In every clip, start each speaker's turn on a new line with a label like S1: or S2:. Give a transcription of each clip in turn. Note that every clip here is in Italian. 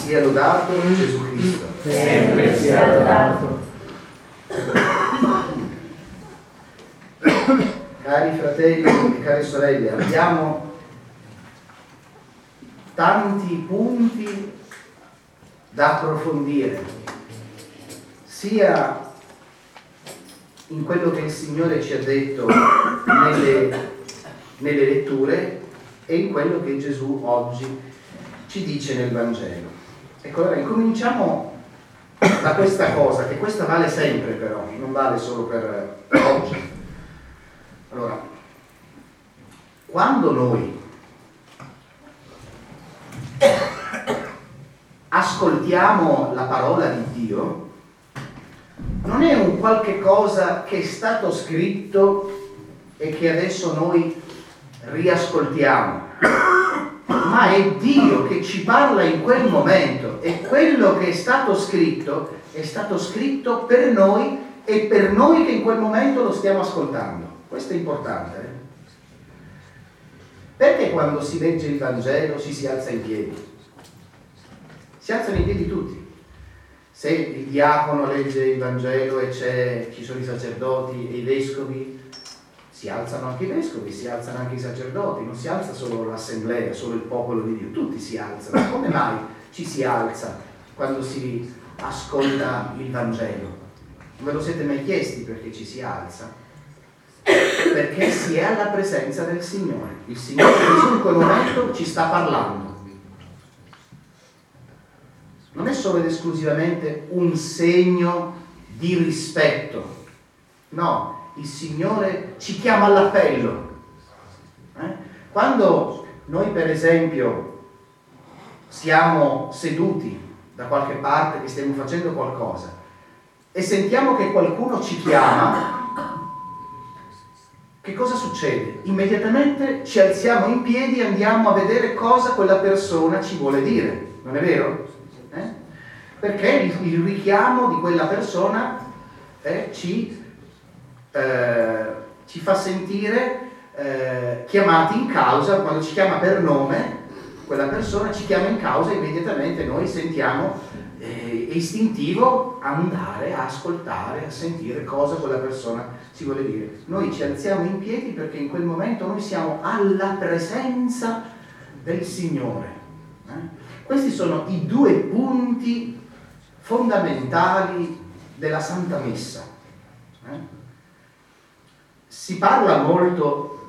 S1: sia lodato Gesù Cristo.
S2: Sempre sia lodato.
S1: Cari fratelli e care sorelle, abbiamo tanti punti da approfondire, sia in quello che il Signore ci ha detto nelle letture e in quello che Gesù oggi ci dice nel Vangelo. Ecco, allora incominciamo da questa cosa, che questa vale sempre però, non vale solo per oggi. Allora, quando noi ascoltiamo la parola di Dio, non è un qualche cosa che è stato scritto e che adesso noi riascoltiamo, ma è Dio che ci parla in quel momento, e quello che è stato scritto per noi e per noi che in quel momento lo stiamo ascoltando. Questo è importante. Perché quando si legge il Vangelo si alza in piedi? Si alzano in piedi tutti. Se il diacono legge il Vangelo e ci sono i sacerdoti e i vescovi, si alzano anche i vescovi, si alzano anche i sacerdoti, non si alza solo l'assemblea, solo il popolo di Dio, tutti si alzano. Come mai ci si alza quando si ascolta il Vangelo? Non ve lo siete mai chiesti perché ci si alza? Perché si è alla presenza del Signore. Il Signore Gesù in quel momento ci sta parlando. Non è solo ed esclusivamente un segno di rispetto. No, il Signore ci chiama all'appello. Quando noi, per esempio, siamo seduti da qualche parte che stiamo facendo qualcosa e sentiamo che qualcuno ci chiama, che cosa succede? Immediatamente ci alziamo in piedi e andiamo a vedere cosa quella persona ci vuole dire, non è vero? Perché il richiamo di quella persona ci fa sentire chiamati in causa. Quando ci chiama per nome, quella persona ci chiama in causa e immediatamente noi sentiamo istintivo andare a ascoltare, a sentire cosa quella persona ci vuole dire. Noi ci alziamo in piedi perché in quel momento noi siamo alla presenza del Signore. Questi sono i due punti fondamentali della Santa Messa. Si parla molto,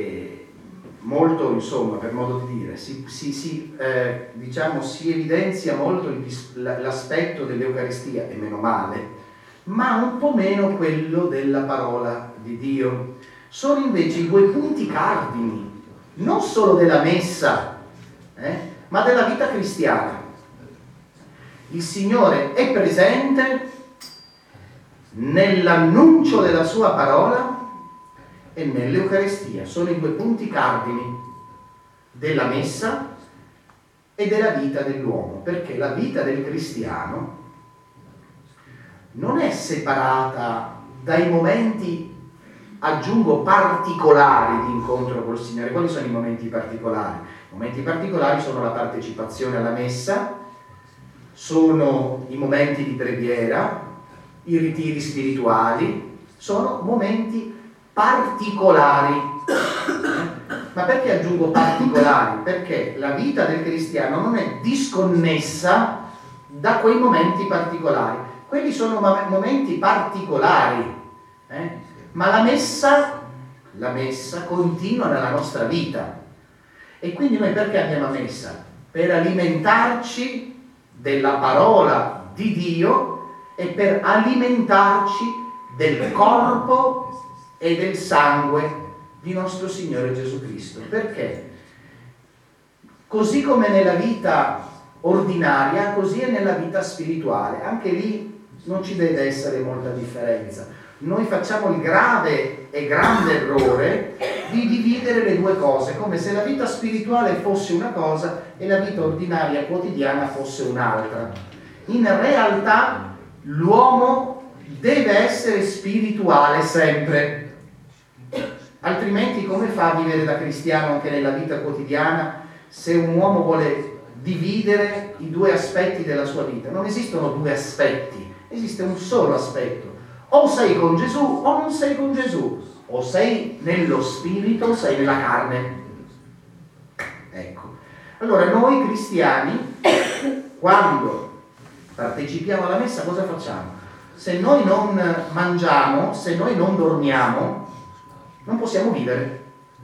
S1: insomma, per modo di dire, si evidenzia molto l'aspetto dell'Eucaristia, e meno male, ma un po' meno quello della parola di Dio. Sono invece i due punti cardini, non solo della Messa, ma della vita cristiana. Il Signore è presente nell'annuncio della sua parola e nell'Eucaristia. Sono i due punti cardini della Messa e della vita dell'uomo, perché la vita del cristiano non è separata dai momenti, aggiungo, particolari di incontro col Signore. Quali sono i momenti particolari? I momenti particolari sono la partecipazione alla Messa, sono i momenti di preghiera, i ritiri spirituali, sono momenti particolari. Ma perché aggiungo particolari? Perché la vita del cristiano non è disconnessa da quei momenti particolari. Quelli sono momenti particolari, ma la messa continua nella nostra vita. E quindi noi perché andiamo a messa? Per alimentarci della parola di Dio e per alimentarci del corpo e del sangue di nostro Signore Gesù Cristo. Perché? Così come nella vita ordinaria, così è nella vita spirituale. Anche lì non ci deve essere molta differenza. Noi facciamo il grave e grande errore di dividere le due cose, come se la vita spirituale fosse una cosa e la vita ordinaria quotidiana fosse un'altra. In realtà l'uomo deve essere spirituale sempre, altrimenti come fa a vivere da cristiano anche nella vita quotidiana se un uomo vuole dividere i due aspetti della sua vita. Non esistono due aspetti, esiste un solo aspetto. O sei con Gesù o non sei con Gesù, o sei nello spirito o sei nella carne. Ecco. Allora noi cristiani, quando partecipiamo alla messa, cosa facciamo? Se noi non mangiamo, se noi non dormiamo, non possiamo vivere.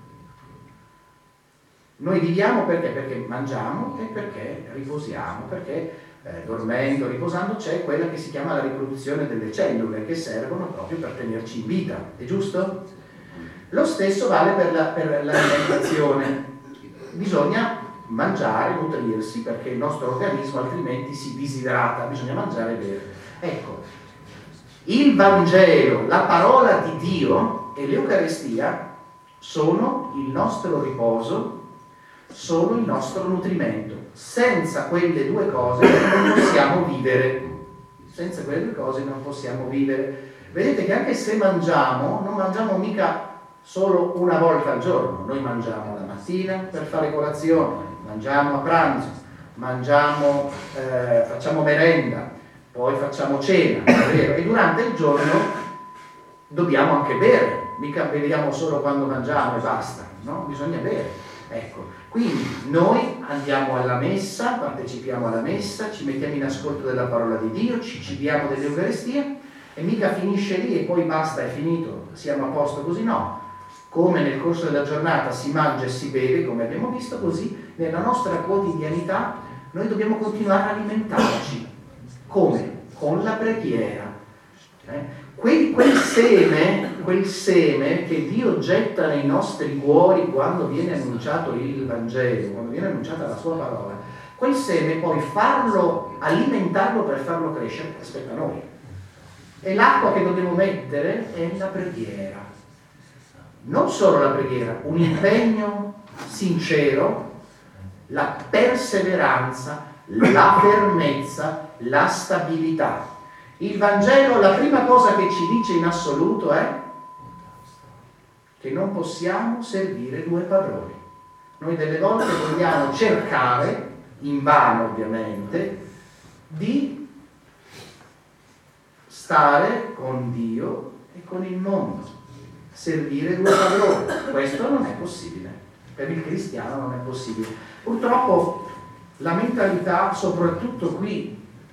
S1: Noi viviamo perché? Perché mangiamo e perché riposiamo, perché dormendo, riposando c'è quella che si chiama la riproduzione delle cellule che servono proprio per tenerci in vita, è giusto? Lo stesso vale per l'alimentazione. Bisogna mangiare, nutrirsi, perché il nostro organismo altrimenti si disidrata, bisogna mangiare e bere. Ecco, il Vangelo, la parola di Dio e l'Eucaristia sono il nostro riposo, sono il nostro nutrimento. Senza quelle due cose non possiamo vivere. Senza quelle due cose non possiamo vivere. Vedete che anche se mangiamo, non mangiamo mica solo una volta al giorno. Noi mangiamo la mattina per fare colazione, mangiamo a pranzo, mangiamo, facciamo merenda, poi facciamo cena, è vero? E durante il giorno dobbiamo anche bere. Mica beviamo solo quando mangiamo e basta, no? Bisogna bere. Ecco, quindi noi andiamo alla messa, partecipiamo alla messa, ci mettiamo in ascolto della parola di Dio, ci cibiamo dell'Eucaristia e mica finisce lì e poi basta, è finito, siamo a posto così, no. Come nel corso della giornata si mangia e si beve, come abbiamo visto, così nella nostra quotidianità noi dobbiamo continuare a alimentarci. Come? Con la preghiera. Quel seme che Dio getta nei nostri cuori quando viene annunciato il Vangelo, quando viene annunciata la sua parola, quel seme poi alimentarlo per farlo crescere, aspetta noi. E l'acqua che dobbiamo mettere è la preghiera. Non solo la preghiera, un impegno sincero, la perseveranza, la fermezza, la stabilità. Il Vangelo, la prima cosa che ci dice in assoluto è che non possiamo servire due padroni. Noi delle volte vogliamo cercare, invano ovviamente, di stare con Dio e con il mondo, servire due padroni. Questo non è possibile, per il cristiano non è possibile. Purtroppo la mentalità, soprattutto qui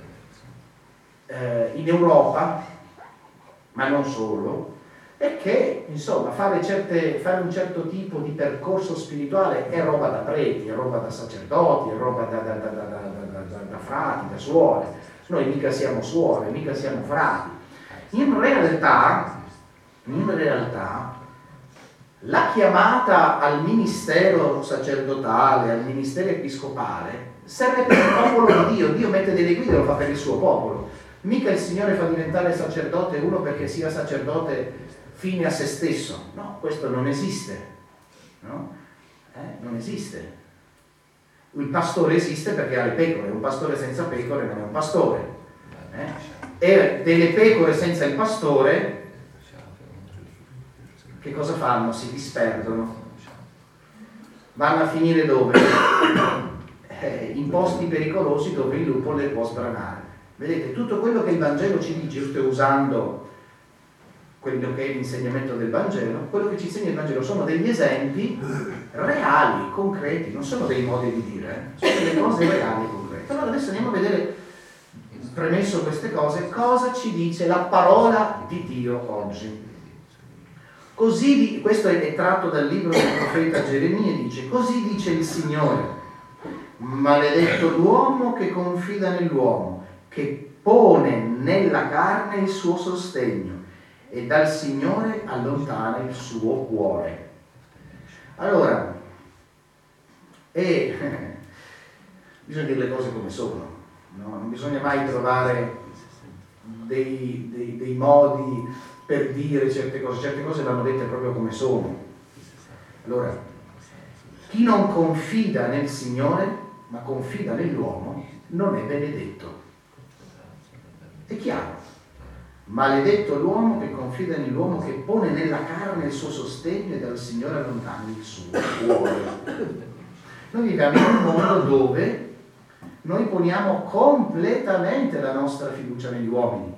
S1: in Europa, ma non solo, è che insomma fare un certo tipo di percorso spirituale è roba da preti, è roba da sacerdoti, è roba da frati, da suore. Noi mica siamo suore, mica siamo frati. In realtà la chiamata al ministero sacerdotale, al ministero episcopale serve per il popolo di Dio. Dio mette delle guide e lo fa per il suo popolo. Mica il Signore fa diventare sacerdote uno perché sia sacerdote fine a se stesso. No, questo non esiste. No? Non esiste. Il pastore esiste perché ha le pecore. Un pastore senza pecore non è un pastore. E delle pecore senza il pastore, che cosa fanno? Si disperdono. Vanno a finire dove? In posti pericolosi dove il lupo le può sbranare. Vedete, tutto quello che il Vangelo ci dice, io sto usando quello che è l'insegnamento del Vangelo, quello che ci insegna il Vangelo sono degli esempi reali, concreti, non sono dei modi di dire, sono delle cose reali, concrete. Allora adesso andiamo a vedere, premesso queste cose, cosa ci dice la parola di Dio oggi. Questo è tratto dal libro del profeta Geremia, dice: così dice il Signore, maledetto l'uomo che confida nell'uomo, che pone nella carne il suo sostegno e dal Signore allontana il suo cuore. Allora, bisogna dire le cose come sono, no? Non bisogna mai trovare dei modi per dire certe cose vanno dette proprio come sono. Allora, chi non confida nel Signore, ma confida nell'uomo, non è benedetto. È chiaro. Maledetto l'uomo che confida nell'uomo, che pone nella carne il suo sostegno e dal Signore allontana il suo cuore. Noi viviamo in un mondo dove noi poniamo completamente la nostra fiducia negli uomini.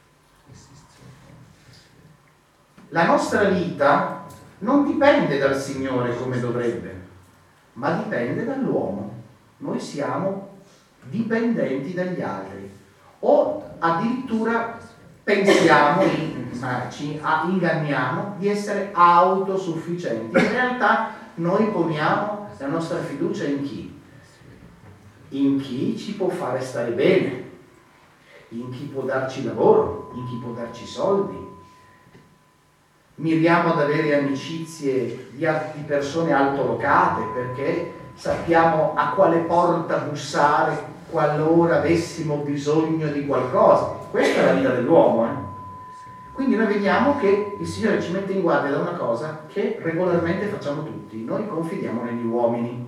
S1: La nostra vita non dipende dal Signore come dovrebbe, ma dipende dall'uomo. Noi siamo dipendenti dagli altri, o addirittura pensiamo, ci inganniamo di essere autosufficienti. In realtà noi poniamo la nostra fiducia in chi? In chi ci può fare stare bene, in chi può darci lavoro, in chi può darci soldi. Miriamo ad avere amicizie di persone altolocate perché sappiamo a quale porta bussare qualora avessimo bisogno di qualcosa. Questa è la vita dell'uomo. Quindi noi vediamo che il Signore ci mette in guardia da una cosa che regolarmente facciamo tutti. Noi confidiamo negli uomini.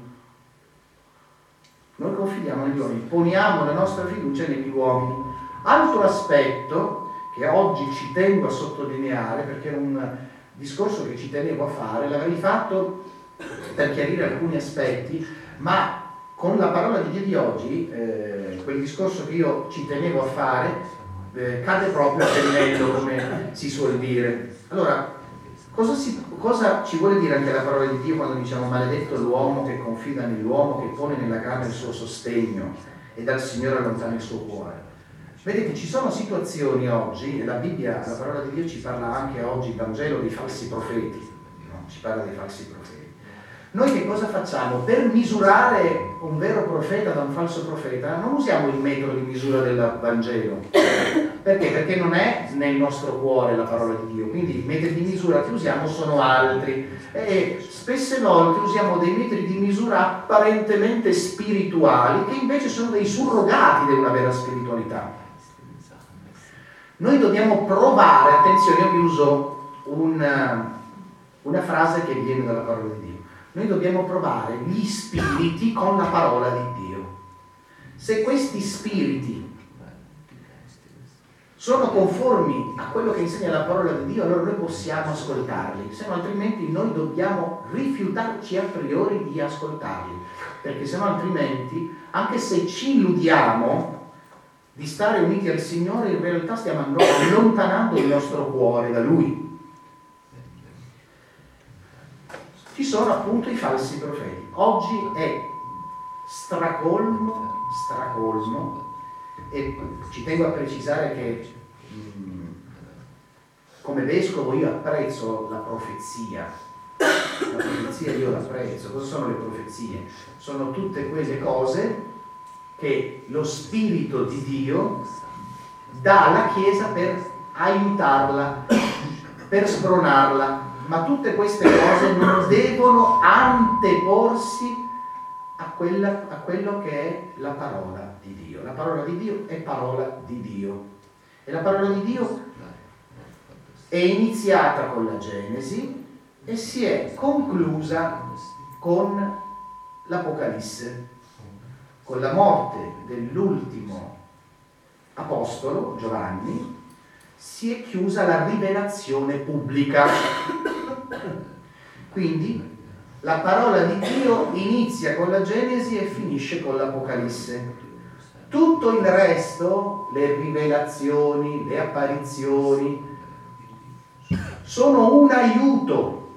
S1: Noi confidiamo negli uomini, poniamo la nostra fiducia negli uomini. Altro aspetto che oggi ci tengo a sottolineare, perché è un discorso che ci tenevo a fare, l'avrei fatto per chiarire alcuni aspetti, ma con la parola di Dio di oggi, quel discorso che io ci tenevo a fare, cade proprio a pennello, come si suol dire. Allora, cosa ci vuole dire anche la parola di Dio quando diciamo maledetto l'uomo che confida nell'uomo, che pone nella carne il suo sostegno e dal Signore allontana il suo cuore? Vedete, ci sono situazioni oggi, e la Bibbia, la parola di Dio ci parla anche oggi, il Vangelo, dei falsi profeti, no? Ci parla dei falsi profeti. Noi che cosa facciamo? Per misurare un vero profeta da un falso profeta non usiamo il metodo di misura del Vangelo. Perché? Perché non è nel nostro cuore la parola di Dio, quindi i metodi di misura che usiamo sono altri e spesse volte usiamo dei metodi di misura apparentemente spirituali che invece sono dei surrogati di una vera spiritualità. Noi dobbiamo provare, attenzione, io vi uso una frase che viene dalla parola di Dio. Noi dobbiamo provare gli spiriti con la parola di Dio. Se questi spiriti sono conformi a quello che insegna la parola di Dio, allora noi possiamo ascoltarli, se no altrimenti noi dobbiamo rifiutarci a priori di ascoltarli, perché se no altrimenti, anche se ci illudiamo di stare uniti al Signore, in realtà stiamo allontanando il nostro cuore da Lui. Ci sono appunto i falsi profeti. Oggi è stracolmo, e ci tengo a precisare che come vescovo io apprezzo la profezia. La profezia io l'apprezzo. Cosa sono le profezie? Sono tutte quelle cose che lo Spirito di Dio dà alla Chiesa per aiutarla, per spronarla, ma tutte queste cose non devono anteporsi a quello che è la parola di Dio. La parola di Dio è parola di Dio. E la parola di Dio è iniziata con la Genesi e si è conclusa con l'Apocalisse. Con la morte dell'ultimo apostolo, Giovanni, si è chiusa la rivelazione pubblica. Quindi la parola di Dio inizia con la Genesi e finisce con l'Apocalisse. Tutto il resto, le rivelazioni, le apparizioni, sono un aiuto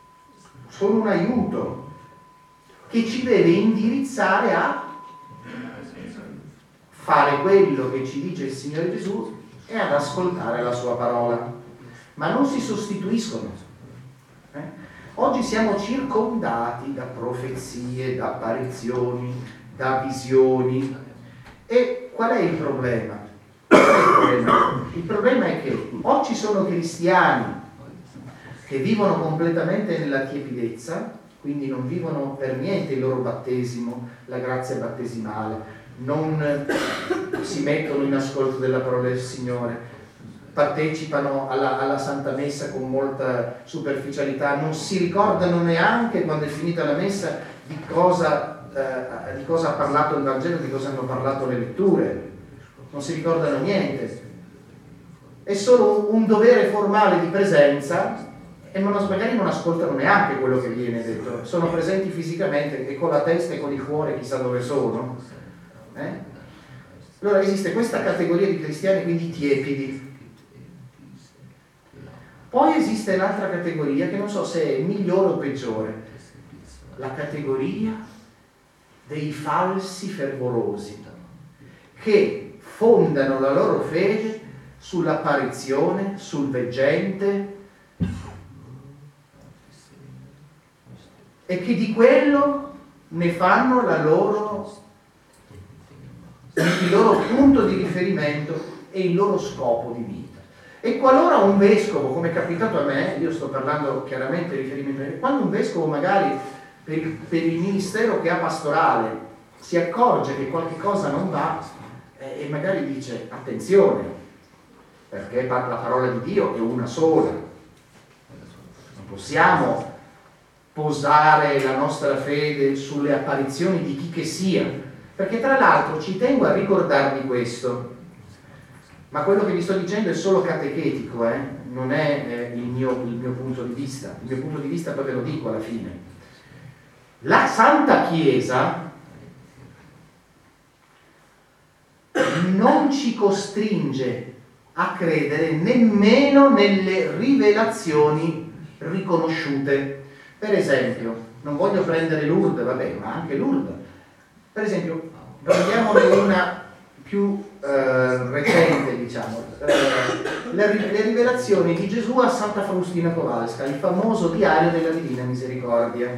S1: che ci deve indirizzare a fare quello che ci dice il Signore Gesù e ad ascoltare la sua parola, ma non si sostituiscono. Oggi siamo circondati da profezie, da apparizioni, da visioni. E qual è il problema? Il problema è che o ci sono cristiani che vivono completamente nella tiepidezza, quindi non vivono per niente il loro battesimo, la grazia battesimale, non si mettono in ascolto della parola del Signore, partecipano alla Santa Messa con molta superficialità, non si ricordano neanche quando è finita la Messa di cosa ha parlato il Vangelo, di cosa hanno parlato le letture, non si ricordano niente. È solo un dovere formale di presenza e magari non ascoltano neanche quello che viene detto, sono presenti fisicamente e con la testa e con il cuore chissà dove sono, Allora esiste questa categoria di cristiani, quindi tiepidi. Poi esiste l'altra categoria che non so se è migliore o peggiore, la categoria dei falsi fervorosi, che fondano la loro fede sull'apparizione, sul veggente, e che di quello ne fanno il loro punto di riferimento e il loro scopo di vita. E qualora un vescovo, come è capitato a me, io sto parlando chiaramente di riferimento, quando un vescovo magari per il ministero che ha pastorale si accorge che qualche cosa non va e magari dice attenzione, perché la parola di Dio è una sola, non possiamo posare la nostra fede sulle apparizioni di chi che sia, perché tra l'altro ci tengo a ricordarvi questo, ma quello che vi sto dicendo è solo catechetico, non è il mio punto di vista. Il mio punto di vista poi ve lo dico alla fine. La Santa Chiesa non ci costringe a credere nemmeno nelle rivelazioni riconosciute. Per esempio, non voglio prendere Lourdes, vabbè, ma anche Lourdes. Per esempio, prendiamone una più recente, diciamo, le rivelazioni di Gesù a Santa Faustina Kowalska, il famoso diario della Divina Misericordia.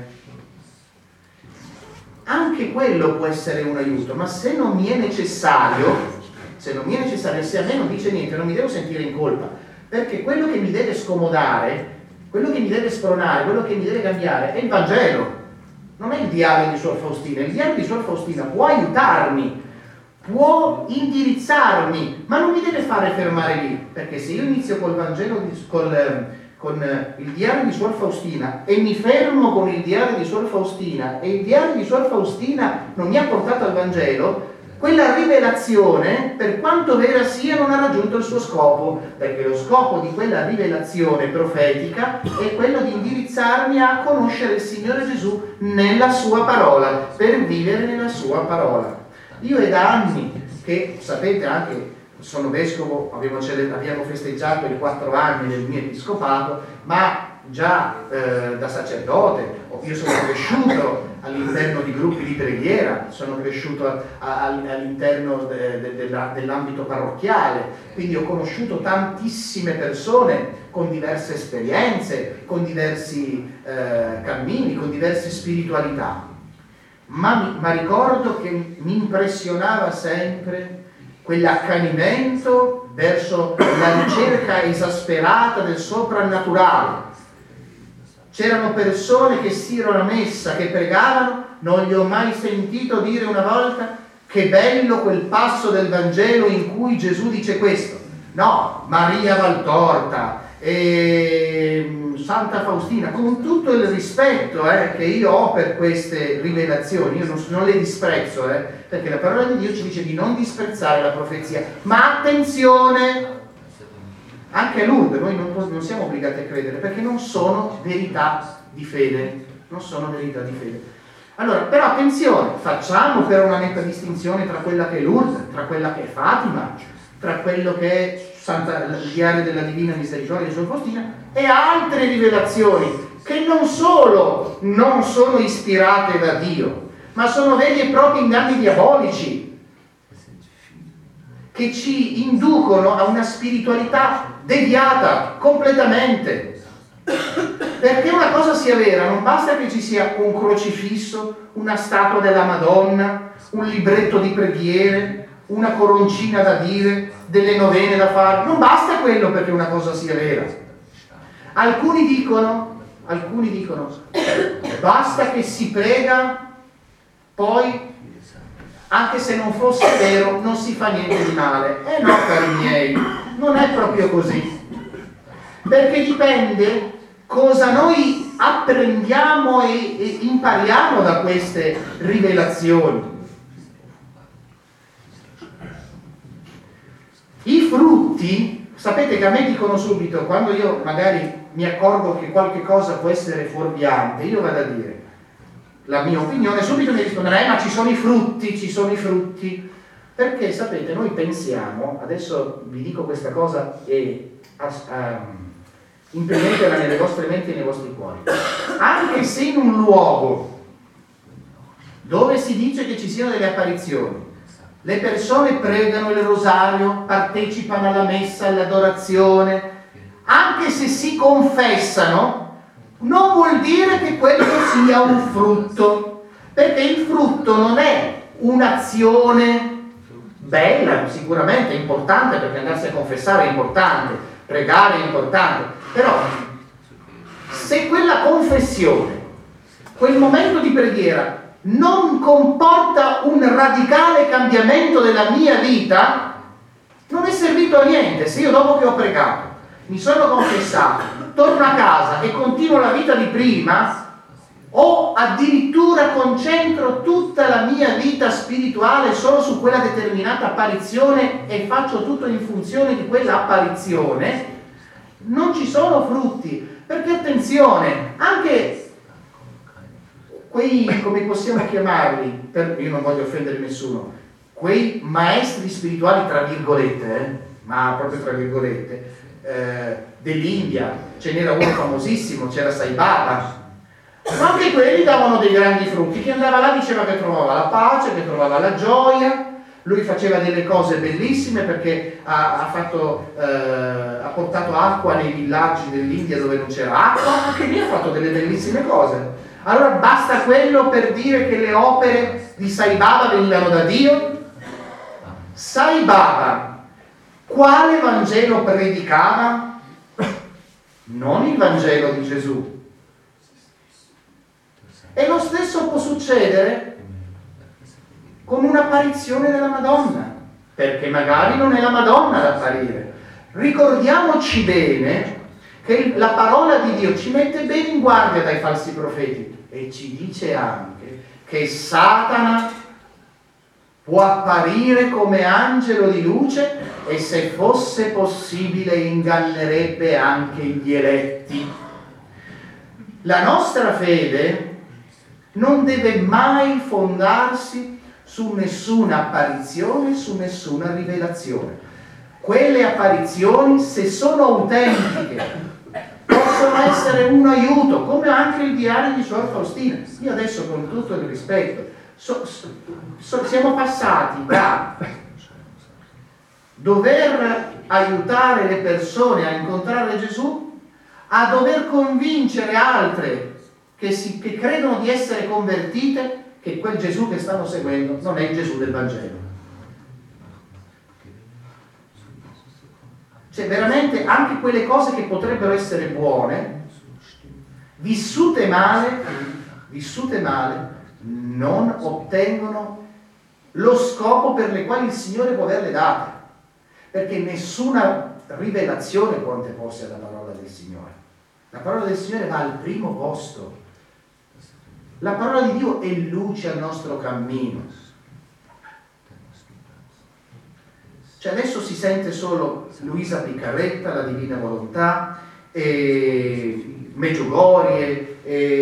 S1: Anche quello può essere un aiuto, ma se non mi è necessario, se a me non dice niente, non mi devo sentire in colpa, perché quello che mi deve scomodare, quello che mi deve spronare, quello che mi deve cambiare è il Vangelo, non è il diario di Suor Faustina. Il diario di Suor Faustina può aiutarmi, può indirizzarmi, ma non mi deve fare fermare lì, perché se io inizio col Vangelo, con il diario di Suor Faustina e mi fermo con il diario di Suor Faustina e il diario di Suor Faustina non mi ha portato al Vangelo, quella rivelazione, per quanto vera sia, non ha raggiunto il suo scopo, perché lo scopo di quella rivelazione profetica è quello di indirizzarmi a conoscere il Signore Gesù nella sua parola, per vivere nella sua parola. Io è da anni che, sapete, anche sono vescovo, abbiamo festeggiato i 4 anni del mio episcopato, ma già da sacerdote, io sono cresciuto all'interno di gruppi di preghiera, sono cresciuto all'interno dell'ambito parrocchiale, quindi ho conosciuto tantissime persone con diverse esperienze, con diversi cammini, con diverse spiritualità. Ma ricordo che mi impressionava sempre quell'accanimento verso la ricerca esasperata del soprannaturale. C'erano persone che si erano a messa, che pregavano, non gli ho mai sentito dire una volta che bello quel passo del Vangelo in cui Gesù dice questo. No, Maria Valtorta e Santa Faustina, con tutto il rispetto che io ho per queste rivelazioni, io non le disprezzo, perché la parola di Dio ci dice di non disprezzare la profezia, ma attenzione, anche a Lourdes noi non siamo obbligati a credere, perché non sono verità di fede, Allora, però attenzione, facciamo però una netta distinzione tra quella che è Lourdes, tra quella che è Fatima, tra quello che è il diario della Divina Misericordia di Suor Faustina e altre rivelazioni che non solo non sono ispirate da Dio, ma sono veri e propri inganni diabolici che ci inducono a una spiritualità deviata completamente. Perché una cosa sia vera, non basta che ci sia un crocifisso, una statua della Madonna, un libretto di preghiere, una coroncina da dire, delle novene da fare, non basta quello perché una cosa sia vera. Alcuni dicono basta che si prega, poi anche se non fosse vero non si fa niente di male. No, cari miei, non è proprio così, perché dipende cosa noi apprendiamo e impariamo da queste rivelazioni. I frutti, sapete che a me dicono subito, quando io magari mi accorgo che qualche cosa può essere fuorviante, io vado a dire la mia opinione, subito mi rispondono, ma ci sono i frutti. Perché sapete, noi pensiamo, adesso vi dico questa cosa e imprimetela nelle vostre menti e nei vostri cuori, anche se in un luogo dove si dice che ci siano delle apparizioni, le persone pregano il rosario, partecipano alla messa, all'adorazione, anche se si confessano, non vuol dire che quello sia un frutto, perché il frutto non è un'azione bella, sicuramente è importante, perché andarsi a confessare è importante, pregare è importante, però se quella confessione, quel momento di preghiera non comporta un radicale cambiamento della mia vita, non è servito a niente. Se io dopo che ho pregato, mi sono confessato, torno a casa e continuo la vita di prima, o addirittura concentro tutta la mia vita spirituale solo su quella determinata apparizione e faccio tutto in funzione di quella apparizione, non ci sono frutti. Perché attenzione, anche quei, come possiamo chiamarli, io non voglio offendere nessuno, quei maestri spirituali tra virgolette, ma proprio tra virgolette, dell'India, ce n'era uno famosissimo, c'era Sai Baba, ma anche quelli davano dei grandi frutti. Chi andava là diceva che trovava la pace, che trovava la gioia. Lui faceva delle cose bellissime perché ha portato acqua nei villaggi dell'India dove non c'era acqua, anche lì ha fatto delle bellissime cose. Allora basta quello per dire che le opere di Sai Baba venivano da Dio? Sai Baba quale Vangelo predicava? Non il Vangelo di Gesù. E lo stesso può succedere con un'apparizione della Madonna, perché magari non è la Madonna ad apparire. Ricordiamoci bene che la parola di Dio ci mette bene in guardia dai falsi profeti e ci dice anche che Satana può apparire come angelo di luce e se fosse possibile ingannerebbe anche gli eletti. La nostra fede non deve mai fondarsi su nessuna apparizione, su nessuna rivelazione. Quelle apparizioni, se sono autentiche, possono essere un aiuto, come anche il diario di Suor Faustina. Io adesso, con tutto il rispetto, siamo passati da dover aiutare le persone a incontrare Gesù a dover convincere altre che credono di essere convertite che quel Gesù che stanno seguendo non è il Gesù del Vangelo. Cioè veramente anche quelle cose che potrebbero essere buone, vissute male, non ottengono lo scopo per le quali il Signore può averle date, perché nessuna rivelazione può anteporsi alla parola del Signore. La parola del Signore va al primo posto. La parola di Dio è luce al nostro cammino. Cioè adesso si sente solo Luisa Piccarretta, la Divina Volontà, e Medjugorje,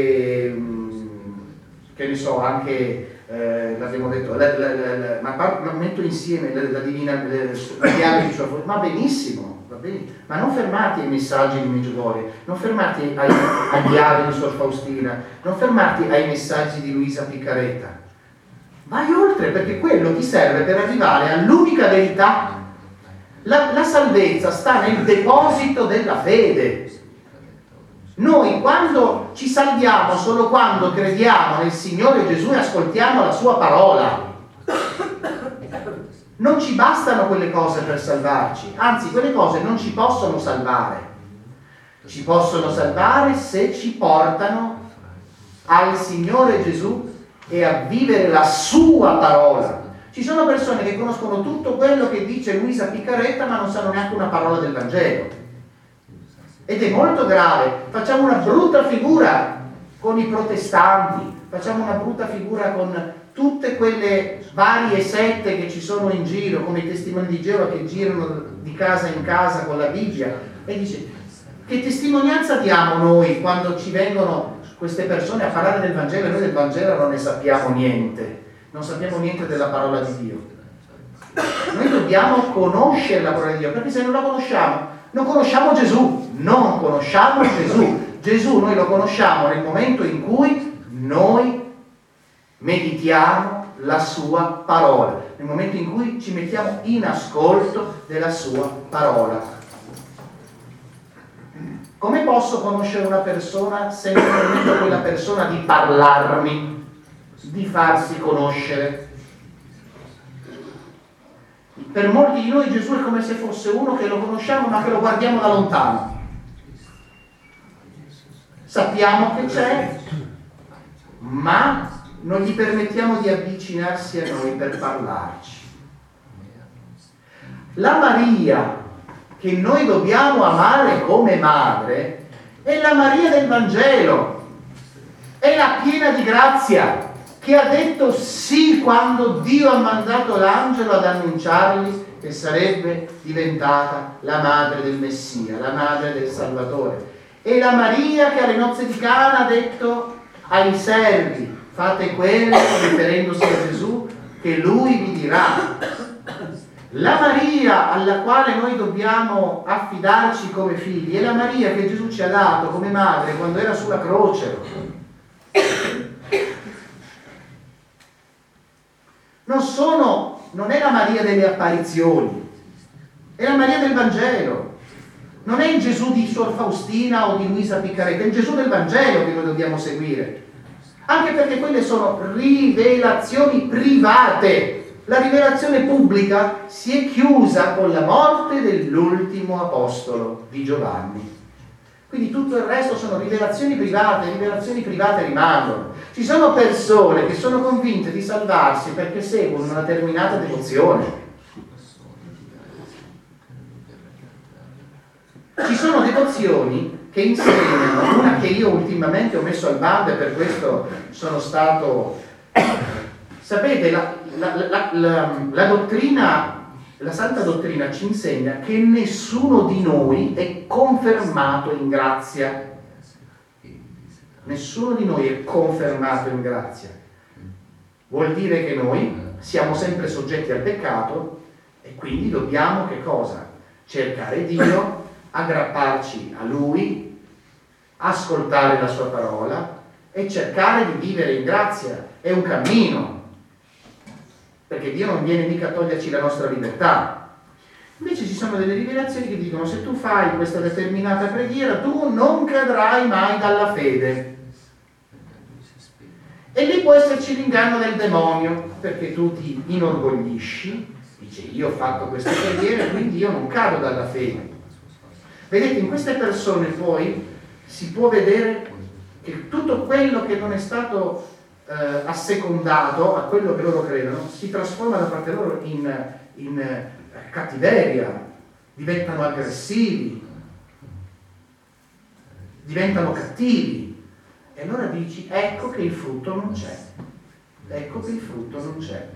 S1: che ne so, anche l'abbiamo detto, ma metto insieme la Divina, di Sua Volontà, ma benissimo, va bene, ma non fermati ai messaggi di Medjugorje, non fermati ai diari di Suor Faustina, non fermati ai messaggi di Luisa Piccarretta. Vai oltre, perché quello ti serve per arrivare all'unica verità. La salvezza sta nel deposito della fede. Noi quando ci salviamo solo quando crediamo nel Signore Gesù e ascoltiamo la sua parola. Non ci bastano quelle cose per salvarci, anzi quelle cose non ci possono salvare. Ci possono salvare se ci portano al Signore Gesù e a vivere la sua parola. Ci sono persone che conoscono tutto quello che dice Luisa Piccarretta ma non sanno neanche una parola del Vangelo. Ed è molto grave. Facciamo una brutta figura con i protestanti, facciamo una brutta figura con tutte quelle varie sette che ci sono in giro, come i testimoni di Geova che girano di casa in casa con la Bibbia. E dice, che testimonianza diamo noi quando ci vengono queste persone a parlare del Vangelo e noi del Vangelo non ne sappiamo niente, non sappiamo niente della parola di Dio. Noi dobbiamo conoscere la parola di Dio, perché se non la conosciamo, non conosciamo Gesù, non conosciamo Gesù. Gesù noi lo conosciamo nel momento in cui noi meditiamo la sua parola, nel momento in cui ci mettiamo in ascolto della sua parola. Come posso conoscere una persona senza permettere a quella persona di parlarmi, di farsi conoscere? Per molti di noi Gesù è come se fosse uno che lo conosciamo ma che lo guardiamo da lontano. Sappiamo che c'è, ma non gli permettiamo di avvicinarsi a noi per parlarci. La Maria che noi dobbiamo amare come madre è la Maria del Vangelo, è la piena di grazia, che ha detto sì quando Dio ha mandato l'angelo ad annunciargli che sarebbe diventata la madre del Messia, la madre del Salvatore. E la Maria che alle nozze di Cana ha detto ai servi: fate quello, riferendosi a Gesù, che lui vi dirà. La Maria alla quale noi dobbiamo affidarci come figli è la Maria che Gesù ci ha dato come madre quando era sulla croce. Non è la Maria delle apparizioni, è la Maria del Vangelo. Non è il Gesù di Suor Faustina o di Luisa Piccaretta, è il Gesù del Vangelo che noi dobbiamo seguire. Anche perché quelle sono rivelazioni private. La rivelazione pubblica si è chiusa con la morte dell'ultimo apostolo di Giovanni. Quindi tutto il resto sono rivelazioni private rimangono. Ci sono persone che sono convinte di salvarsi perché seguono una determinata devozione. Ci sono devozioni che insegnano, una che io ultimamente ho messo al bando e per questo sono stato... Sapete, la dottrina, la Santa Dottrina ci insegna che nessuno di noi è confermato in grazia. Nessuno di noi è confermato in grazia. Vuol dire che noi siamo sempre soggetti al peccato e quindi dobbiamo che cosa? Cercare Dio, aggrapparci a Lui, ascoltare la Sua parola e cercare di vivere in grazia. È un cammino, perché Dio non viene mica a toglierci la nostra libertà. Invece ci sono delle rivelazioni che dicono: se tu fai questa determinata preghiera tu non cadrai mai dalla fede. E lì può esserci l'inganno del demonio, perché tu ti inorgoglisci, dici io ho fatto queste preghiere quindi io non cado dalla fede. Vedete, in queste persone poi si può vedere che tutto quello che non è stato assecondato a quello che loro credono si trasforma da parte loro in cattiveria, diventano aggressivi, diventano cattivi. E allora dici: ecco che il frutto non c'è, ecco che il frutto non c'è.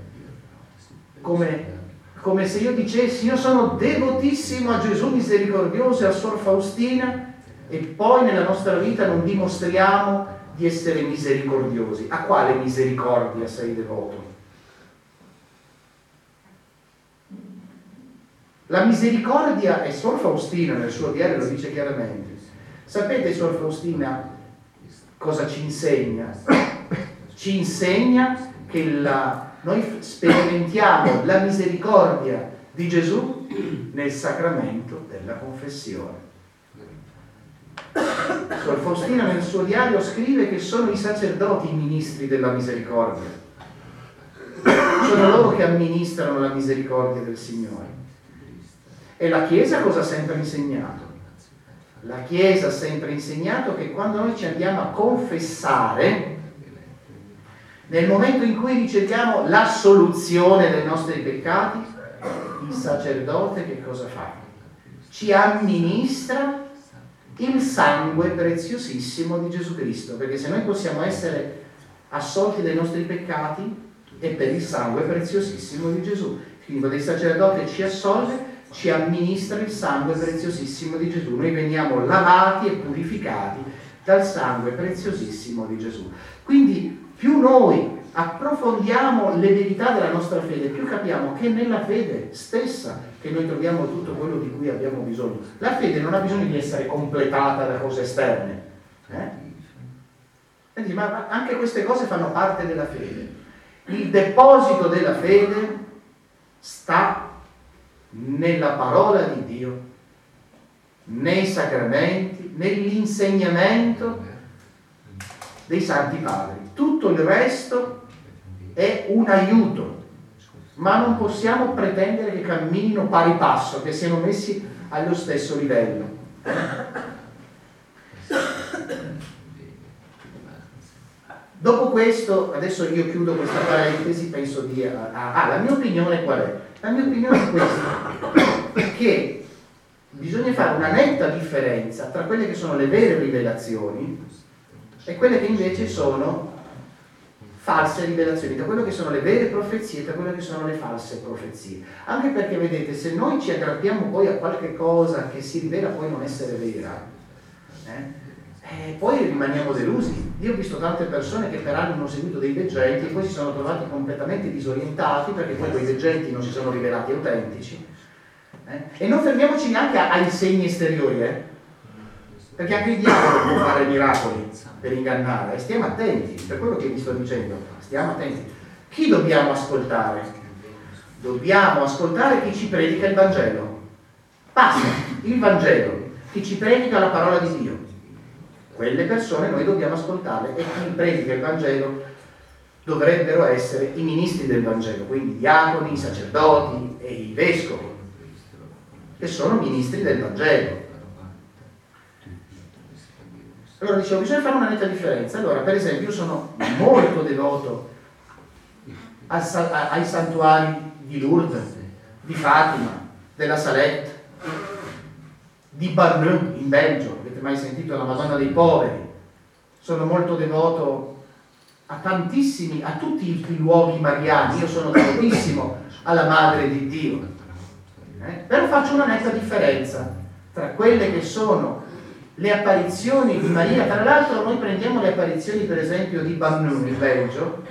S1: Come se io dicessi: io sono devotissimo a Gesù misericordioso e a Suor Faustina, e poi nella nostra vita non dimostriamo di essere misericordiosi. A quale misericordia sei devoto? La misericordia, e Suor Faustina nel suo diario lo dice chiaramente. Sapete Suor Faustina cosa ci insegna? Ci insegna che noi sperimentiamo la misericordia di Gesù nel sacramento della confessione. Suor Faustina nel suo diario scrive che sono i sacerdoti i ministri della misericordia. Sono loro che amministrano la misericordia del Signore. E la Chiesa cosa ha sempre insegnato? La Chiesa ha sempre insegnato che quando noi ci andiamo a confessare, nel momento in cui riceviamo l'assoluzione dei nostri peccati, il sacerdote che cosa fa? Ci amministra il sangue preziosissimo di Gesù Cristo, perché se noi possiamo essere assolti dai nostri peccati è per il sangue preziosissimo di Gesù. Quindi quando il sacerdote ci assolve, ci amministra il sangue preziosissimo di Gesù. Noi veniamo lavati e purificati dal sangue preziosissimo di Gesù. Quindi più noi approfondiamo le verità della nostra fede, più capiamo che nella fede stessa che noi troviamo tutto quello di cui abbiamo bisogno. La fede non ha bisogno di essere completata da cose esterne. Quindi, ma anche queste cose fanno parte della fede. Il deposito della fede sta nella parola di Dio, nei sacramenti, nell'insegnamento dei Santi Padri. Tutto il resto è un aiuto, ma non possiamo pretendere che camminino pari passo, che siano messi allo stesso livello. Dopo questo, adesso io chiudo questa parentesi, penso di... la mia opinione qual è? La mia opinione è questa, che bisogna fare una netta differenza tra quelle che sono le vere rivelazioni e quelle che invece sono false rivelazioni, da quello che sono le vere profezie e da quelle che sono le false profezie. Anche perché, vedete, se noi ci aggrappiamo poi a qualche cosa che si rivela poi non essere vera, poi rimaniamo delusi. Io ho visto tante persone che per anni hanno seguito dei veggenti e poi si sono trovati completamente disorientati perché poi quei veggenti non si sono rivelati autentici. E non fermiamoci neanche ai segni esteriori, perché anche il diavolo può fare miracoli per ingannare, e stiamo attenti, per quello che vi sto dicendo, stiamo attenti. Chi dobbiamo ascoltare? Dobbiamo ascoltare chi ci predica il Vangelo. Basta, il Vangelo, chi ci predica la parola di Dio. Quelle persone noi dobbiamo ascoltarle, e chi predica il Vangelo dovrebbero essere i ministri del Vangelo, quindi i diaconi, i sacerdoti e i vescovi, che sono ministri del Vangelo. Allora dicevo, bisogna fare una netta differenza. Allora, per esempio, io sono molto devoto ai santuari di Lourdes, di Fatima, della Salette, di Barneux in Belgio. Avete mai sentito la Madonna dei Poveri? Sono molto devoto a tantissimi, a tutti i luoghi mariani. Io sono devotissimo alla Madre di Dio. Però faccio una netta differenza tra quelle che sono le apparizioni di Maria. Tra l'altro noi prendiamo le apparizioni per esempio di Barneux in Belgio.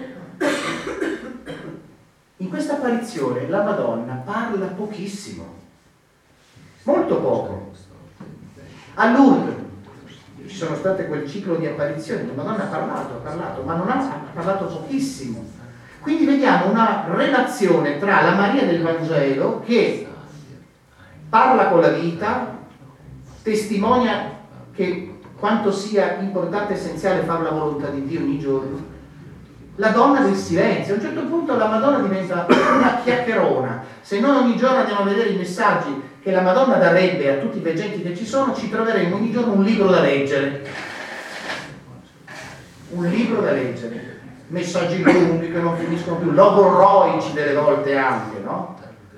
S1: In questa apparizione la Madonna parla pochissimo, molto poco. A Lourdes ci sono state quel ciclo di apparizioni, la Madonna ha parlato, ma non ha parlato pochissimo. Quindi vediamo una relazione tra la Maria del Vangelo, che parla con la vita, testimonia che quanto sia importante e essenziale fare la volontà di Dio ogni giorno. La donna del silenzio. A un certo punto la Madonna diventa una chiacchierona. Se noi ogni giorno andiamo a vedere i messaggi che la Madonna darebbe a tutti i veggenti che ci sono, ci troveremo ogni giorno un libro da leggere. Un libro da leggere. Messaggi lunghi che non finiscono più, logorroici delle volte anche, no?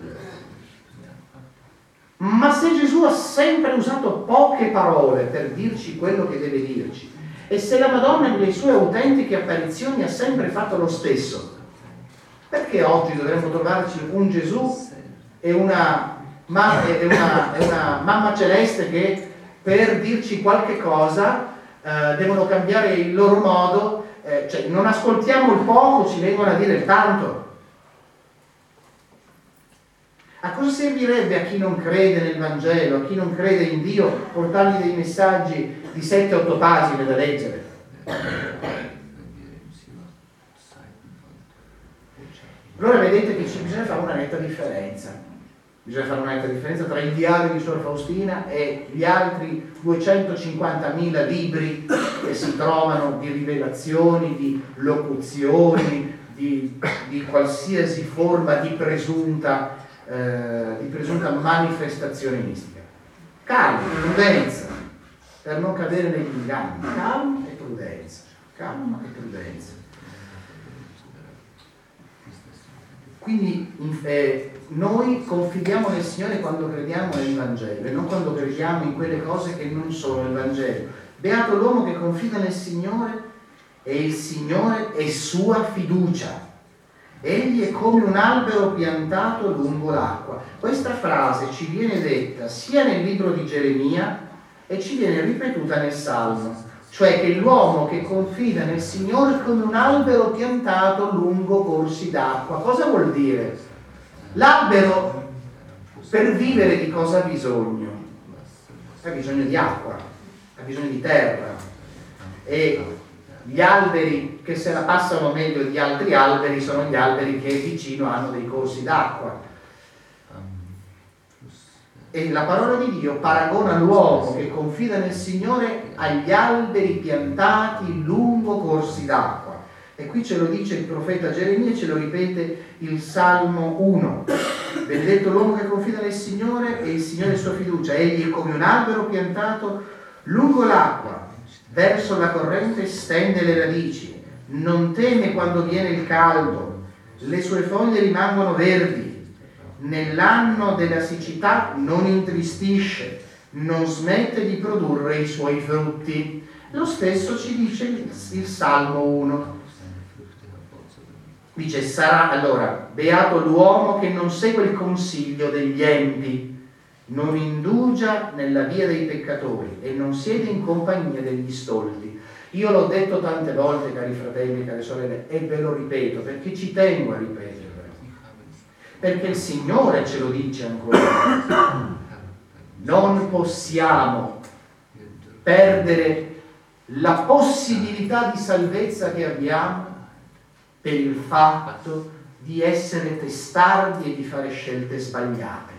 S1: Ma se Gesù ha sempre usato poche parole per dirci quello che deve dirci, e se la Madonna nelle sue autentiche apparizioni ha sempre fatto lo stesso, perché oggi dovremmo trovarci un Gesù e una mamma celeste che per dirci qualche cosa devono cambiare il loro modo, cioè non ascoltiamo il poco, ci vengono a dire il tanto. A cosa servirebbe a chi non crede nel Vangelo, a chi non crede in Dio, portargli dei messaggi di 7-8 pagine da leggere? Allora vedete che bisogna fare una netta differenza. Bisogna fare una netta differenza tra il diario di Suor Faustina e gli altri 250.000 libri che si trovano di rivelazioni, di locuzioni, di qualsiasi forma di presunta manifestazione mistica. Calma, prudenza, per non cadere negli inganni. Calma e prudenza. Quindi noi confidiamo nel Signore quando crediamo nel Vangelo e non quando crediamo in quelle cose che non sono il Vangelo. Beato l'uomo che confida nel Signore e il Signore è sua fiducia. Egli è come un albero piantato lungo l'acqua. Questa frase ci viene detta sia nel libro di Geremia e ci viene ripetuta nel Salmo. cioè che l'uomo che confida nel Signore è come un albero piantato lungo corsi d'acqua. Cosa vuol dire? L'albero per vivere di cosa ha bisogno? Ha bisogno di acqua, ha bisogno di terra, e gli alberi che se la passano meglio di altri alberi sono gli alberi che vicino hanno dei corsi d'acqua. E la parola di Dio paragona l'uomo che confida nel Signore agli alberi piantati lungo corsi d'acqua. E qui ce lo dice il profeta Geremia, ce lo ripete il Salmo 1. Benedetto l'uomo che confida nel Signore e il Signore è sua fiducia. Egli è come un albero piantato lungo l'acqua, verso la corrente stende le radici. Non teme quando viene il caldo, le sue foglie rimangono verdi. Nell'anno della siccità non intristisce, non smette di produrre i suoi frutti. Lo stesso ci dice il Salmo 1. Dice, sarà allora, beato l'uomo che non segue il consiglio degli empi, non indugia nella via dei peccatori e non siede in compagnia degli stolti. Io l'ho detto tante volte, cari fratelli e care sorelle, e ve lo ripeto perché ci tengo a ripetere. Perché il Signore ce lo dice ancora. Non possiamo perdere la possibilità di salvezza che abbiamo per il fatto di essere testardi e di fare scelte sbagliate.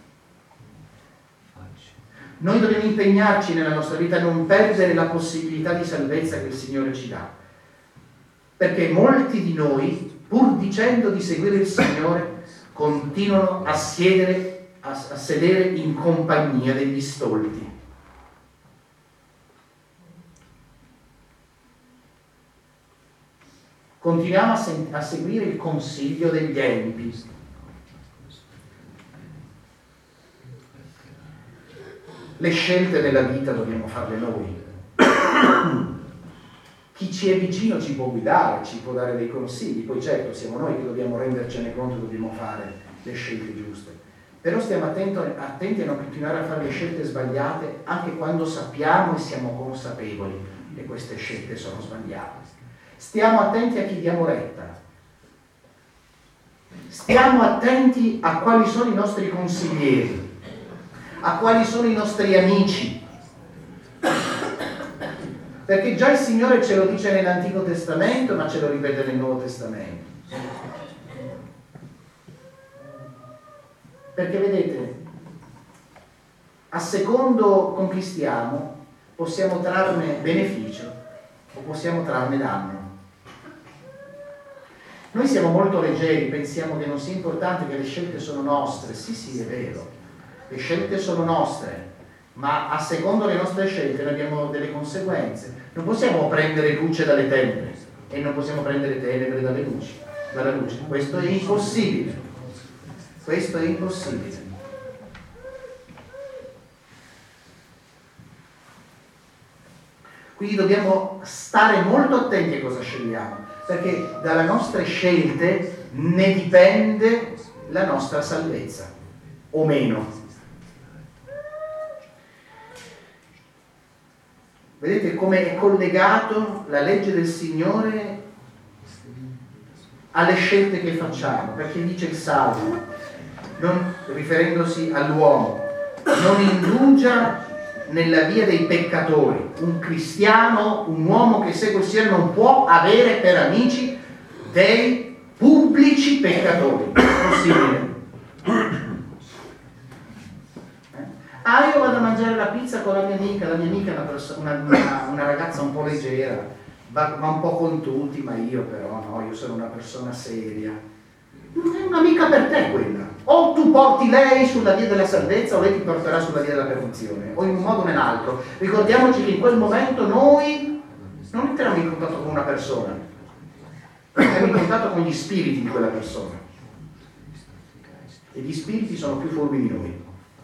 S1: Noi dobbiamo impegnarci nella nostra vita a non perdere la possibilità di salvezza che il Signore ci dà. Perché molti di noi, pur dicendo di seguire il Signore, continuano a sedere in compagnia degli stolti. Continuiamo a seguire il consiglio degli empi. Le scelte della vita dobbiamo farle noi. Chi ci è vicino ci può guidare, ci può dare dei consigli, poi certo siamo noi che dobbiamo rendercene conto, dobbiamo fare le scelte giuste. Però stiamo attenti a non continuare a fare le scelte sbagliate anche quando sappiamo e siamo consapevoli che queste scelte sono sbagliate. Stiamo attenti a chi diamo retta. Stiamo attenti a quali sono i nostri consiglieri, a quali sono i nostri amici. Perché già il Signore ce lo dice nell'Antico Testamento, ma ce lo ripete nel Nuovo Testamento. Perché vedete, a secondo con chi stiamo, possiamo trarne beneficio o possiamo trarne danno. Noi siamo molto leggeri, pensiamo che non sia importante, che le scelte sono nostre. Sì, è vero, le scelte sono nostre, ma a secondo le nostre scelte noi abbiamo delle conseguenze. Non possiamo prendere luce dalle tenebre e non possiamo prendere tenebre dalla luce. Questo è impossibile. Questo è impossibile. Quindi dobbiamo stare molto attenti a cosa scegliamo, perché dalle nostre scelte ne dipende la nostra salvezza, o meno. Vedete come è collegato la legge del Signore alle scelte che facciamo, perché dice il Salmo, riferendosi all'uomo, non indugia nella via dei peccatori. Un cristiano, un uomo che segue il Signore non può avere per amici dei pubblici peccatori. È possibile? Io vado a mangiare la pizza con la mia amica è una ragazza un po' leggera, va un po' con tutti, ma io però no, io sono una persona seria. Non è un'amica per te quella. O tu porti lei sulla via della salvezza o lei ti porterà sulla via della perdizione, o in un modo o nell'altro. Ricordiamoci che in quel momento noi non entriamo in contatto con una persona, entriamo in contatto con gli spiriti di quella persona. E gli spiriti sono più furbi di noi.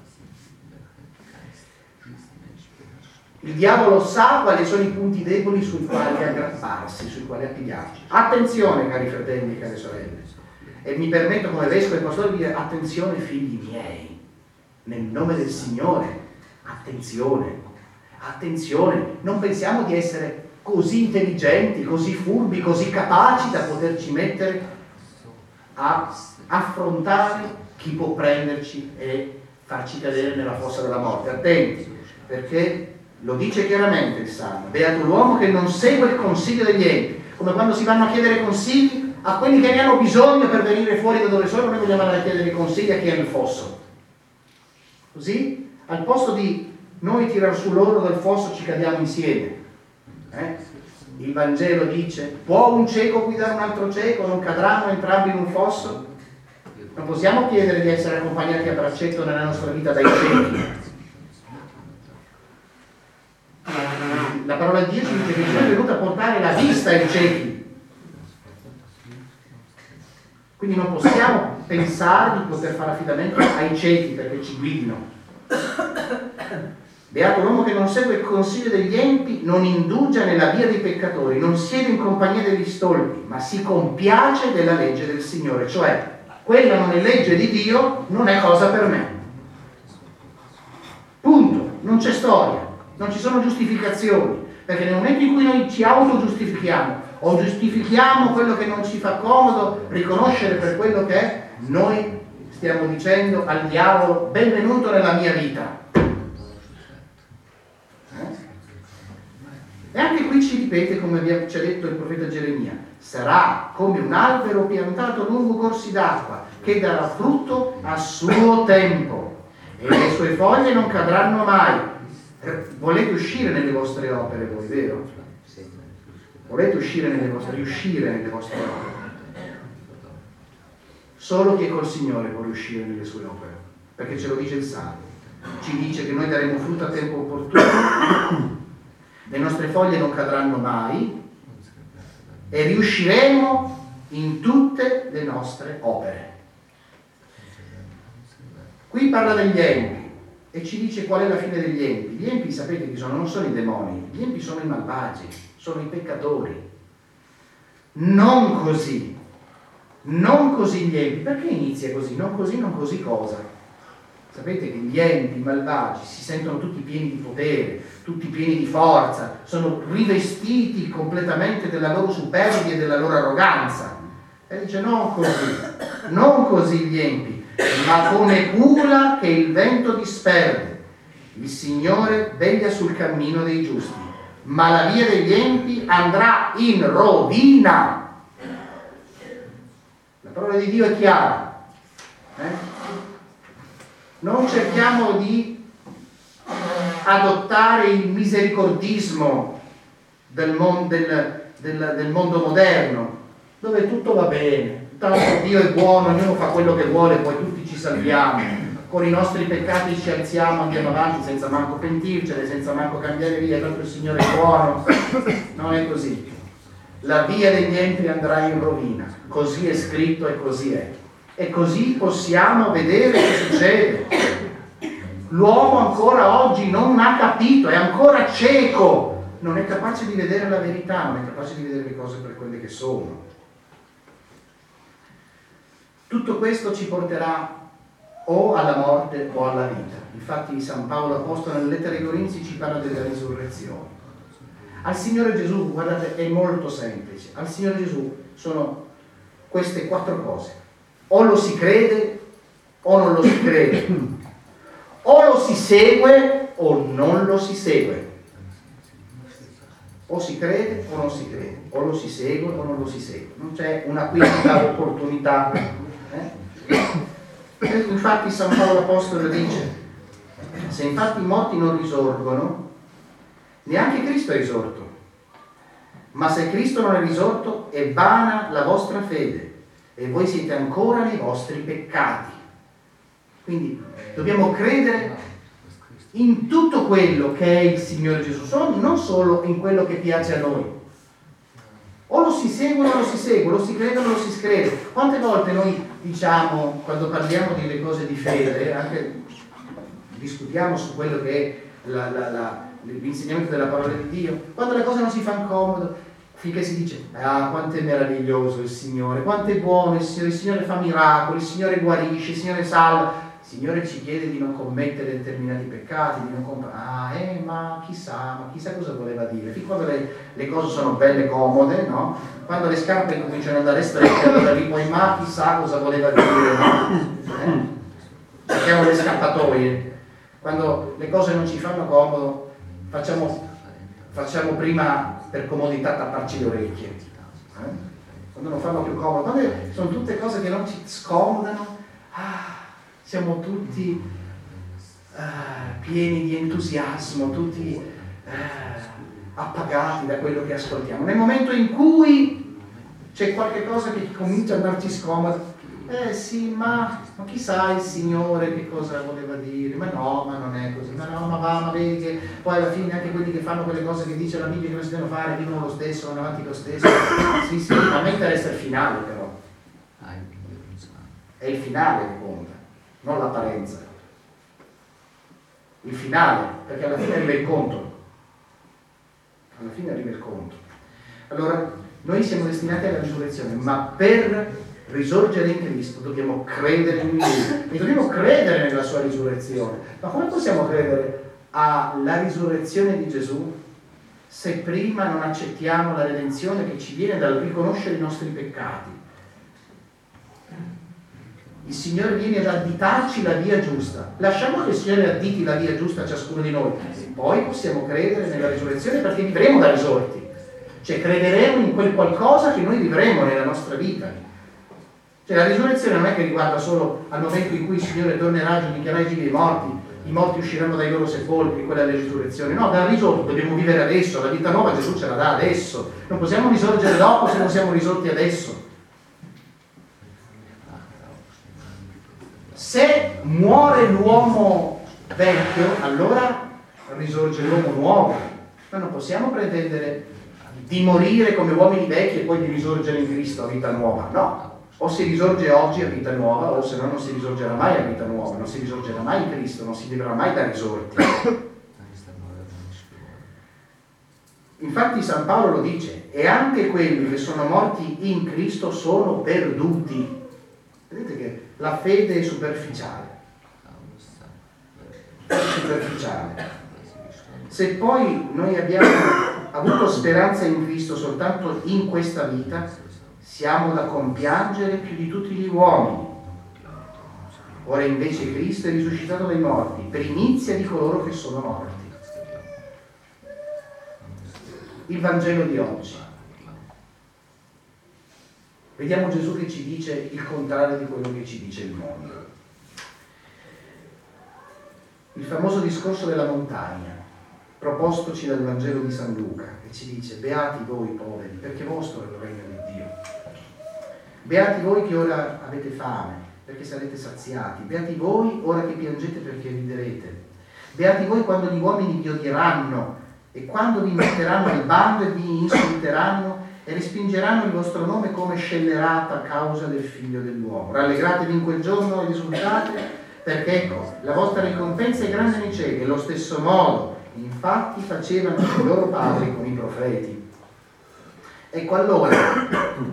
S1: Il diavolo sa quali sono i punti deboli sui quali aggrapparsi, sui quali appigliarci. Attenzione, cari fratelli e care sorelle. E mi permetto come vescovo e pastore di dire attenzione figli miei, nel nome del Signore, attenzione. Attenzione, non pensiamo di essere così intelligenti, così furbi, così capaci da poterci mettere a affrontare chi può prenderci e farci cadere nella fossa della morte. Attenti, perché lo dice chiaramente il Salmo: beato l'uomo che non segue il consiglio degli empi. Come quando si vanno a chiedere consigli a quelli che ne hanno bisogno per venire fuori da dove sono, noi vogliamo andare a chiedere consigli a chi è nel fosso. Così, al posto di noi tirar su loro dal fosso, ci cadiamo insieme. Il Vangelo dice: può un cieco guidare un altro cieco? Non cadranno entrambi in un fosso? Non possiamo chiedere di essere accompagnati a braccetto nella nostra vita dai ciechi. La parola di Dio ci dice che Gesù è venuto a portare la vista ai ciechi. Quindi non possiamo pensare di poter fare affidamento ai ciechi perché ci guidino. Beato l'uomo che non segue il consiglio degli empi, non indugia nella via dei peccatori, non siede in compagnia degli stolpi, ma si compiace della legge del Signore. Cioè, quella non è legge di Dio, non è cosa per me. Punto. Non c'è storia, non ci sono giustificazioni, perché nel momento in cui noi ci autogiustifichiamo o giustifichiamo quello che non ci fa comodo riconoscere per quello che è, noi stiamo dicendo al diavolo: benvenuto nella mia vita. E anche qui ci ripete, come ci ha detto il profeta Geremia: sarà come un albero piantato lungo corsi d'acqua, che darà frutto a suo tempo, e le sue foglie non cadranno mai. Volete uscire nelle vostre opere voi, vero? Volete riuscire nelle vostre opere. Solo chi è col Signore può riuscire nelle sue opere, perché ce lo dice il Salmo. Ci dice che noi daremo frutto a tempo opportuno, le nostre foglie non cadranno mai e riusciremo in tutte le nostre opere. Qui parla degli empi e ci dice qual è la fine degli empi. Gli empi, sapete chi sono? Non sono i demoni, gli empi sono i malvagi, sono i peccatori. Non così gli empi. Perché inizia così? Non così cosa? Sapete che gli empi, i malvagi, si sentono tutti pieni di potere, tutti pieni di forza, sono rivestiti completamente della loro superbia e della loro arroganza. E dice: non così gli empi, ma come pula che il vento disperde. Il Signore veglia sul cammino dei giusti, ma la via degli empi andrà in rovina. La parola di Dio è chiara. Non cerchiamo di adottare il misericordismo del mondo moderno, dove tutto va bene, tanto Dio è buono, ognuno fa quello che vuole, poi tutti ci salviamo, con i nostri peccati ci alziamo, andiamo avanti senza manco pentircene, senza manco cambiare via, tanto il Signore è buono. Non è così. La via degli empi andrà in rovina, così è scritto e così è. E così possiamo vedere che succede. L'uomo ancora oggi non ha capito, è ancora cieco, non è capace di vedere la verità, non è capace di vedere le cose per quelle che sono. Tutto questo ci porterà o alla morte o alla vita. Infatti San Paolo Apostolo nelle lettere ai Corinzi ci parla della risurrezione. Al Signore Gesù, guardate, è molto semplice. Al Signore Gesù sono queste 4 cose: o lo si crede o non lo si crede, o lo si segue o non lo si segue. O si crede o non si crede, o lo si segue o non lo si segue. Non c'è una quinta opportunità. Infatti San Paolo Apostolo dice: se infatti i morti non risorgono, neanche Cristo è risorto. Ma se Cristo non è risorto, è vana la vostra fede e voi siete ancora nei vostri peccati. Quindi dobbiamo credere in tutto quello che è il Signore Gesù, non solo in quello che piace a noi. O lo si segue o non lo si segue, lo si crede o non lo si crede. Quante volte noi diciamo, quando parliamo delle cose di fede, anche discutiamo su quello che è l'insegnamento della parola di Dio, quando le cose non si fanno comodo, finché si dice: ah, quanto è meraviglioso il Signore, quanto è buono il Signore fa miracoli, il Signore guarisce, il Signore salva. Signore ci chiede di non commettere determinati peccati, di non ma chissà cosa voleva dire. Fin quando le cose sono belle, comode, no? Quando le scarpe cominciano ad andare strette, allora lì poi chissà cosa voleva dire, no? Cerchiamo le scappatoie. Quando le cose non ci fanno comodo, facciamo prima per comodità tapparci le orecchie. Quando non fanno più comodo, quando sono tutte cose che non ci scomodano, siamo tutti pieni di entusiasmo, tutti appagati da quello che ascoltiamo. Nel momento in cui c'è qualche cosa che comincia a darci scomodo, sì, ma chissà il Signore che cosa voleva dire, ma non è così, ma vedi che poi alla fine anche quelli che fanno quelle cose che dice la Bibbia che non si devono fare, vivono lo stesso, vanno avanti lo stesso. Sì, a me interessa il finale però. È il finale che conta, non l'apparenza. Il finale, perché alla fine arriva il conto. Allora, noi siamo destinati alla risurrezione, ma per risorgere in Cristo dobbiamo credere in Lui e dobbiamo credere nella sua risurrezione. Ma come possiamo credere alla risurrezione di Gesù se prima non accettiamo la redenzione che ci viene dal riconoscere i nostri peccati? Il Signore viene ad additarci la via giusta. Lasciamo che il Signore additi la via giusta a ciascuno di noi e poi possiamo credere nella risurrezione, perché vivremo da risorti, cioè crederemo in quel qualcosa che noi vivremo nella nostra vita. Cioè la risurrezione non è che riguarda solo al momento in cui il Signore tornerà a giudicare i vivi e i morti usciranno dai loro sepolcri, quella è la risurrezione. No, da risorto dobbiamo vivere adesso, la vita nuova Gesù ce la dà adesso, non possiamo risorgere dopo se non siamo risorti adesso. Se muore l'uomo vecchio, allora risorge l'uomo nuovo, ma non possiamo pretendere di morire come uomini vecchi e poi di risorgere in Cristo a vita nuova, no. O si risorge oggi a vita nuova, o se no non si risorgerà mai a vita nuova, non si risorgerà mai in Cristo, non si vivrà mai da risorti. Infatti San Paolo lo dice, e anche quelli che sono morti in Cristo sono perduti. Vedete che la fede è superficiale. Se poi noi abbiamo avuto speranza in Cristo soltanto in questa vita, siamo da compiangere più di tutti gli uomini. Ora invece Cristo è risuscitato dai morti, primizia di coloro che sono morti. Il Vangelo di oggi. Vediamo Gesù che ci dice il contrario di quello che ci dice il mondo. Il famoso discorso della montagna, propostoci dal Vangelo di San Luca, che ci dice: beati voi poveri, perché vostro è il regno di Dio. Beati voi che ora avete fame, perché sarete saziati. Beati voi ora che piangete, perché riderete. Beati voi quando gli uomini vi odieranno e quando vi metteranno al bando e vi insulteranno e respingeranno il vostro nome come scellerato a causa del Figlio dell'uomo. Rallegratevi in quel giorno ed esultate, perché ecco, la vostra ricompensa è grande nei cieli. Allo stesso modo, infatti, facevano i loro padri con i profeti. Ecco, allora,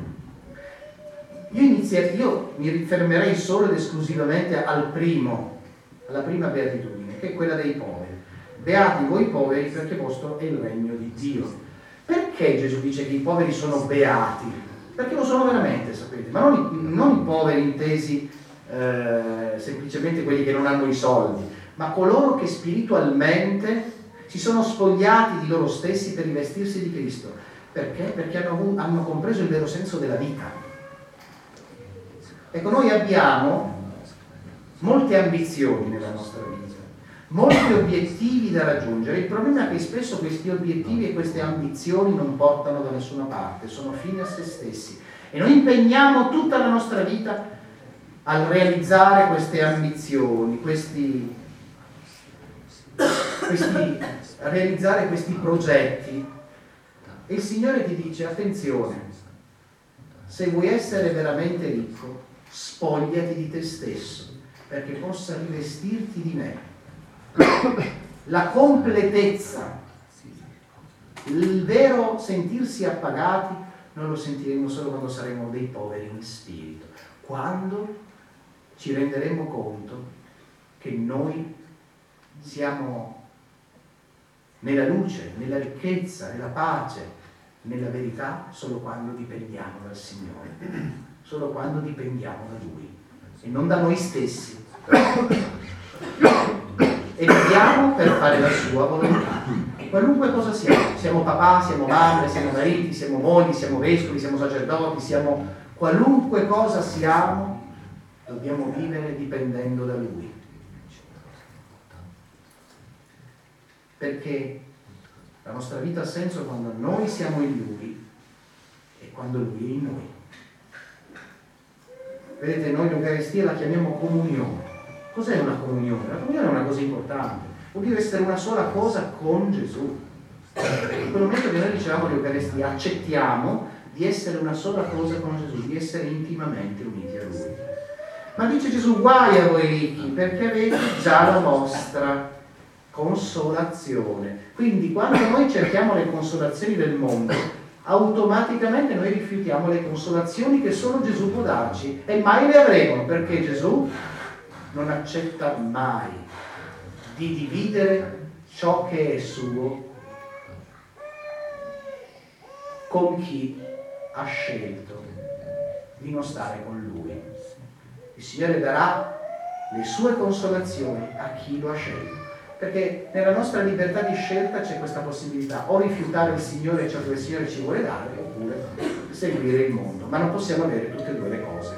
S1: io mi rifermerei solo ed esclusivamente alla prima beatitudine, che è quella dei poveri. Beati voi poveri, perché vostro è il regno di Dio. Perché Gesù dice che i poveri sono beati? Perché lo sono veramente, sapete, ma non i poveri intesi semplicemente quelli che non hanno i soldi, ma coloro che spiritualmente si sono spogliati di loro stessi per rivestirsi di Cristo. Perché? Perché hanno compreso il vero senso della vita. Ecco, noi abbiamo molte ambizioni nella nostra vita, molti obiettivi da raggiungere. Il problema è che spesso questi obiettivi e queste ambizioni non portano da nessuna parte, sono fini a se stessi. E noi impegniamo tutta la nostra vita al realizzare queste ambizioni, a realizzare questi progetti. E il Signore ti dice: attenzione, se vuoi essere veramente ricco, spogliati di te stesso, perché possa rivestirti di me. La completezza, il vero sentirsi appagati, noi lo sentiremo solo quando saremo dei poveri in spirito, quando ci renderemo conto che noi siamo nella luce, nella ricchezza, nella pace, nella verità solo quando dipendiamo dal Signore, solo quando dipendiamo da Lui e non da noi stessi. E viviamo per fare la sua volontà. Qualunque cosa siamo papà, siamo madre, siamo mariti, siamo mogli, siamo vescovi, siamo sacerdoti, siamo qualunque cosa siamo, dobbiamo vivere dipendendo da Lui. Perché la nostra vita ha senso quando noi siamo in Lui e quando Lui è in noi. Vedete, noi l'Eucaristia la chiamiamo comunione. Cos'è una comunione? La comunione è una cosa importante. Vuol dire essere una sola cosa con Gesù. In quel momento che noi diciamo l'Eucaristia, accettiamo di essere una sola cosa con Gesù, di essere intimamente uniti a Lui. Ma dice Gesù, guai a voi ricchi, perché avete già la vostra consolazione. Quindi quando noi cerchiamo le consolazioni del mondo, automaticamente noi rifiutiamo le consolazioni che solo Gesù può darci e mai le avremo, perché Gesù non accetta mai di dividere ciò che è suo con chi ha scelto di non stare con Lui. Il Signore darà le sue consolazioni a chi lo ha scelto, perché nella nostra libertà di scelta c'è questa possibilità: o rifiutare il Signore e ciò che il Signore ci vuole dare, oppure seguire il mondo, ma non possiamo avere tutte e due le cose.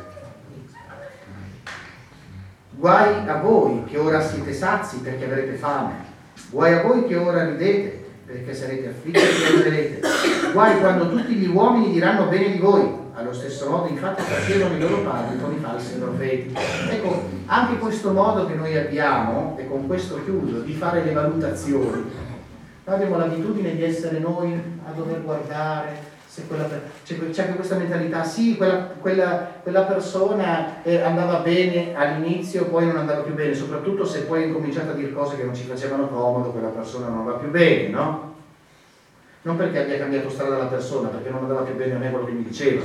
S1: Guai a voi che ora siete sazi perché avrete fame, guai a voi che ora ridete perché sarete afflitti e piangerete, guai quando tutti gli uomini diranno bene di voi. Allo stesso modo infatti facevano i loro padri con i falsi profeti. Ecco, anche questo modo che noi abbiamo, e con questo chiudo, di fare le valutazioni. Noi abbiamo l'abitudine di essere noi a dover guardare se c'è anche questa mentalità, sì, quella persona andava bene all'inizio, poi non andava più bene, soprattutto se poi ha incominciato a dire cose che non ci facevano comodo, quella persona non va più bene, no? Non perché abbia cambiato strada la persona, perché non andava più bene a me quello che mi diceva.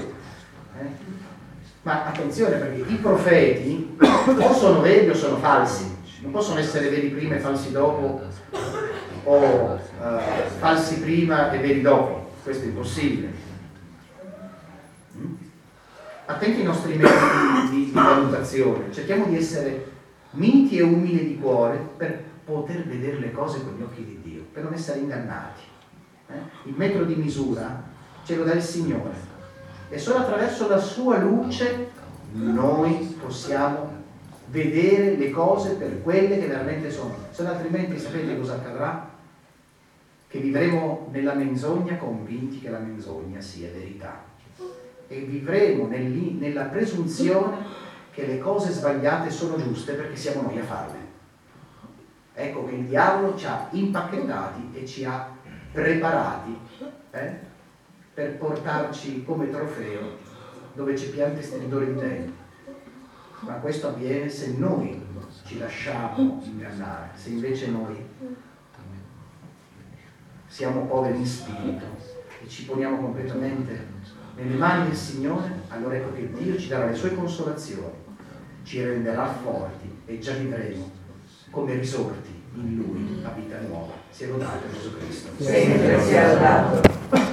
S1: Ma attenzione, perché i profeti o sono veri o sono falsi, non possono essere veri prima e falsi dopo, o falsi prima e veri dopo. Questo è impossibile. Attenti ai nostri metodi di valutazione, cerchiamo di essere miti e umili di cuore per poter vedere le cose con gli occhi di Dio, per non essere ingannati. Il metro di misura ce lo dà il Signore e solo attraverso la sua luce noi possiamo vedere le cose per quelle che veramente sono, se no altrimenti sapete cosa accadrà? Che vivremo nella menzogna convinti che la menzogna sia verità e vivremo nella presunzione che le cose sbagliate sono giuste perché siamo noi a farle. Ecco che il diavolo ci ha impacchettati e ci ha preparati per portarci come trofeo dove c'è piante e stridore di denti. Ma questo avviene se noi ci lasciamo ingannare, se invece noi siamo poveri in spirito e ci poniamo completamente nelle mani del Signore, allora ecco che Dio ci darà le sue consolazioni, ci renderà forti e già vivremo come risorti in Lui a vita nuova. Sia lodato Gesù Cristo.
S2: Sempre sia lodato.